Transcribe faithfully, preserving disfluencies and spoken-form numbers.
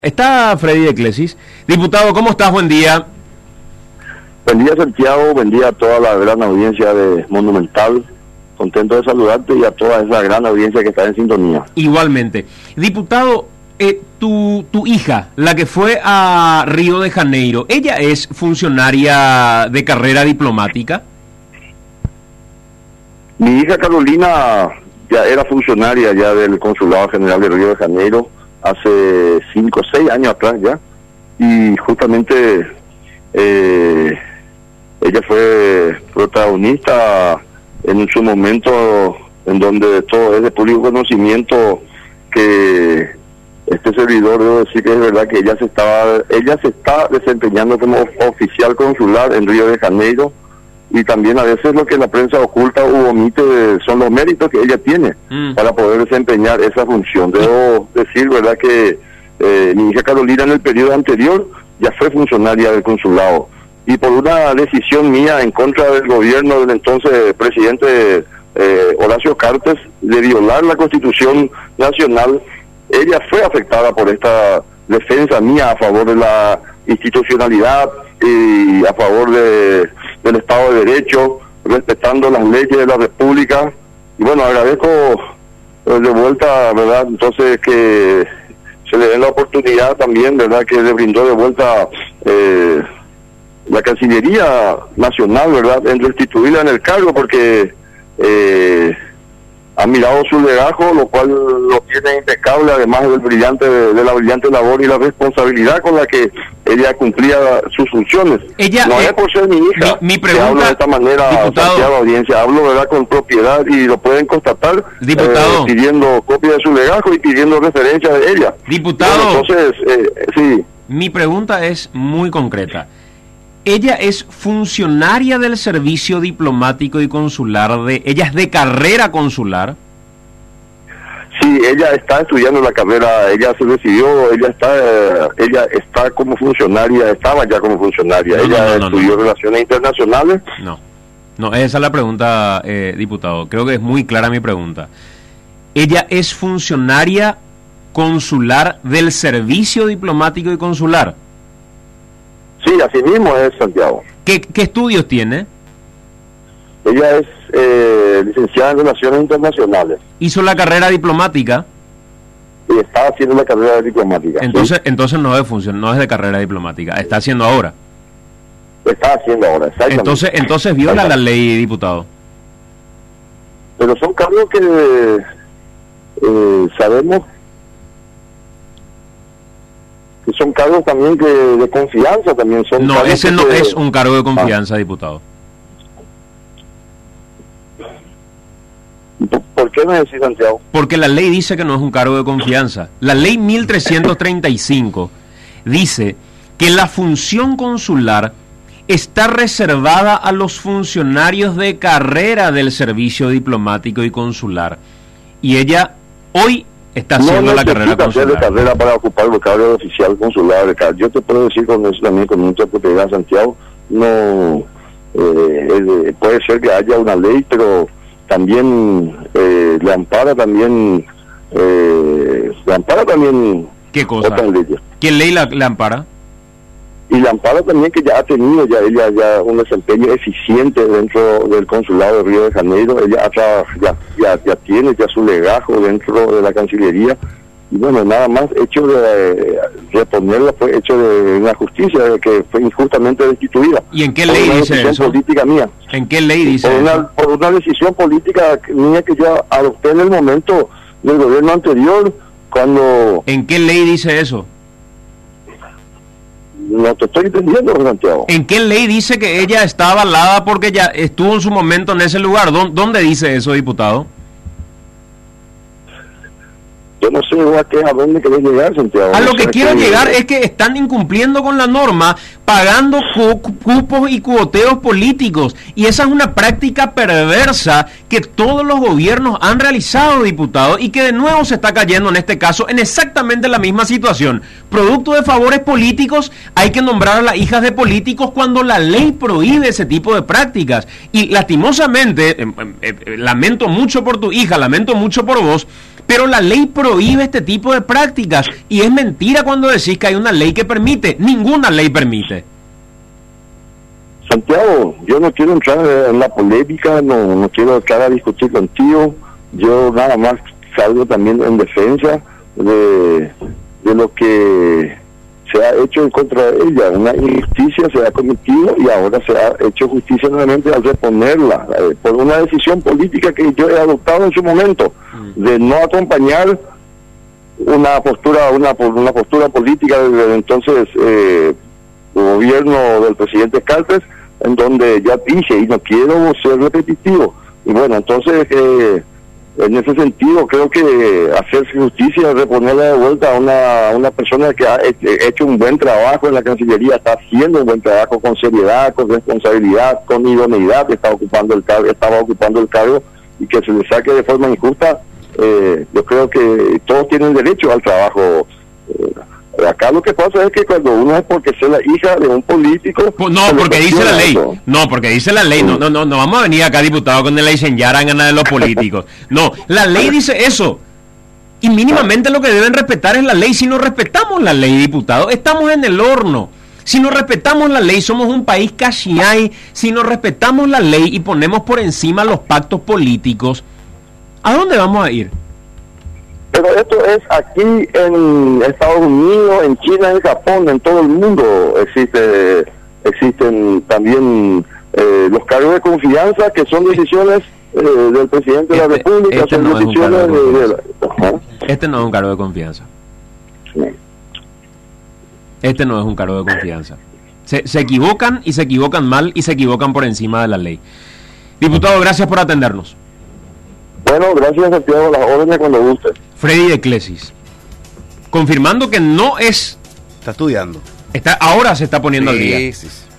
Está Freddy de Clesis. Diputado, ¿cómo estás? Buen día. Buen día, Santiago. Buen día a toda la gran audiencia de Monumental. Contento de saludarte y a toda esa gran audiencia que está en sintonía. Igualmente. Diputado, eh, tu, tu hija, la que fue a Río de Janeiro, ¿ella es funcionaria de carrera diplomática? Mi hija Carolina ya era funcionaria ya del Consulado General de Río de Janeiro hace cinco o seis años atrás ya, y justamente eh, ella fue protagonista en su momento en donde todo es de público conocimiento que este servidor, debo decir que es verdad que ella se estaba ella se está desempeñando como oficial consular en Río de Janeiro, y también a veces lo que la prensa oculta u omite son los méritos que ella tiene mm. para poder desempeñar esa función. Debo decir, verdad, que eh, mi hija Carolina en el periodo anterior ya fue funcionaria del consulado, y por una decisión mía en contra del gobierno del entonces presidente eh, Horacio Cartes de violar la Constitución Nacional, ella fue afectada por esta defensa mía a favor de la institucionalidad y a favor de del Estado de Derecho, respetando las leyes de la República. Y bueno, agradezco eh, de vuelta, ¿verdad? Entonces que se le dé la oportunidad también, ¿verdad? Que le brindó de vuelta eh, la Cancillería Nacional, ¿verdad? En restituirla en el cargo, porque eh, ha mirado su legajo, lo cual lo tiene impecable, además del brillante de la brillante labor y la responsabilidad con la que ella cumplía sus funciones. Ella, no eh, es por ser mi hija, mi, mi pregunta, hablo de esta manera, Santiago, audiencia, hablo, ¿verdad?, con propiedad, y lo pueden constatar, diputado, eh, pidiendo copia de su legajo y pidiendo referencia de ella. Diputado, bueno, entonces, eh, sí. Mi pregunta es muy concreta. Ella es funcionaria del servicio diplomático y consular, de ella es de carrera consular. Sí, ella está estudiando la carrera, ella se decidió, ella está eh, ella está como funcionaria, estaba ya como funcionaria, no, ella no, no, estudió no, no. Relaciones Internacionales. No, no, esa es la pregunta, eh, diputado, creo que es muy clara mi pregunta. Ella es funcionaria consular del servicio diplomático y consular. Sí, así mismo es, Santiago. ¿Qué, qué estudios tiene? Ella es eh, licenciada en Relaciones Internacionales. ¿Hizo la carrera diplomática? Y está haciendo la carrera diplomática. Entonces, ¿sí? entonces no es función, no es de carrera diplomática, está haciendo ahora. Está haciendo ahora, exactamente. Entonces, entonces viola la ley, diputado. Pero son cargos que eh, sabemos que son cargos también que de confianza también son. No, ese no que... es un cargo de confianza, ah. diputado. ¿Por qué me decís, Santiago? Porque la ley dice que no es un cargo de confianza. La ley mil trescientos treinta y cinco dice que la función consular está reservada a los funcionarios de carrera del servicio diplomático y consular. Y ella hoy está haciendo no la carrera consular. No, no carrera para ocupar el cargo de oficial consular. Yo te puedo decir con eso también, con mucha propiedad, Santiago, no eh, puede ser que haya una ley, pero también eh, le ampara también eh, le ampara también ¿qué cosa? Otras leyes. ¿Qué ley la, la ampara? Y le ampara también que ya ha tenido ya ella ya un desempeño eficiente dentro del consulado de Río de Janeiro. Ella ha, ya, ya ya tiene ya su legajo dentro de la Cancillería, y bueno, nada más hecho de reponerla fue hecho de una justicia de que fue injustamente destituida. ¿Y en qué ley dice eso? Política mía. ¿En qué ley dice por una, eso? Por una decisión política mía que yo adopté en el momento del gobierno anterior, cuando... ¿En qué ley dice eso? No te estoy entendiendo, Santiago. ¿En qué ley dice que ella está avalada porque ya estuvo en su momento en ese lugar? ¿Dónde dice eso, diputado? Yo no sé a, qué, a dónde querés llegar, Santiago. A no lo que quiero que... llegar es que están incumpliendo con la norma, pagando cu cupos y cuoteos políticos. Y esa es una práctica perversa que todos los gobiernos han realizado, diputados, y que de nuevo se está cayendo en este caso en exactamente la misma situación. Producto de favores políticos, hay que nombrar a las hijas de políticos cuando la ley prohíbe ese tipo de prácticas. Y lastimosamente, eh, eh, eh, lamento mucho por tu hija, lamento mucho por vos, Pero la ley prohíbe este tipo de prácticas y es mentira cuando decís que hay una ley que permite. Ninguna ley permite. Santiago, yo no quiero entrar en la polémica, no, no quiero entrar a discutir contigo. Yo nada más salgo también en defensa de, de lo que se ha hecho en contra de ella. Una injusticia se ha cometido y ahora se ha hecho justicia nuevamente al reponerla, eh, por una decisión política que yo he adoptado en su momento, de no acompañar una postura una, una postura política del entonces eh, gobierno del presidente Cartes, en donde ya dije, y no quiero ser repetitivo, y bueno, entonces eh, en ese sentido creo que hacerse justicia, reponerla de vuelta a una, a una persona que ha hecho un buen trabajo en la Cancillería, está haciendo un buen trabajo con seriedad, con responsabilidad, con idoneidad, está ocupando el cargo, estaba ocupando el cargo, y que se le saque de forma injusta, eh, yo creo que todos tienen derecho al trabajo. eh, Acá lo que pasa es que cuando uno es porque es la hija de un político... No, porque dice la ley. Eso. No, porque dice la ley. No, no, no, no vamos a venir acá, diputado, con el Eisenyara en ganas de los políticos. No, la ley dice eso. Y mínimamente lo que deben respetar es la ley. Si no respetamos la ley, diputado, estamos en el horno. Si no respetamos la ley, somos un país casi hay. Si no respetamos la ley y ponemos por encima los pactos políticos, ¿a dónde vamos a ir? Pero esto es aquí en Estados Unidos, en China, en Japón, en todo el mundo existe, existen también eh, los cargos de confianza, que son decisiones eh, del presidente este, de la República, este son no decisiones de, de, de la... Este no es un cargo de confianza. Sí. Este no es un cargo de confianza. Se, se equivocan y se equivocan mal y se equivocan por encima de la ley. Diputado, gracias por atendernos. Bueno, gracias, Santiago, las órdenes cuando guste. Freddy de Clesis, confirmando que no es... Está estudiando. Está, ahora se está poniendo sí, al día. Sí, sí.